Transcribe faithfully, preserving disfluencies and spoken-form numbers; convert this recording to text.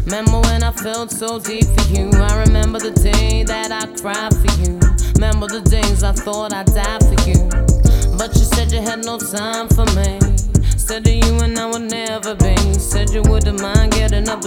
Remember when I felt so deep for you? I remember the day that I cried for you. Remember the days I thought I'd die for you, but you said you had no time for me. Said that you and I would never be. Said you wouldn't mind getting up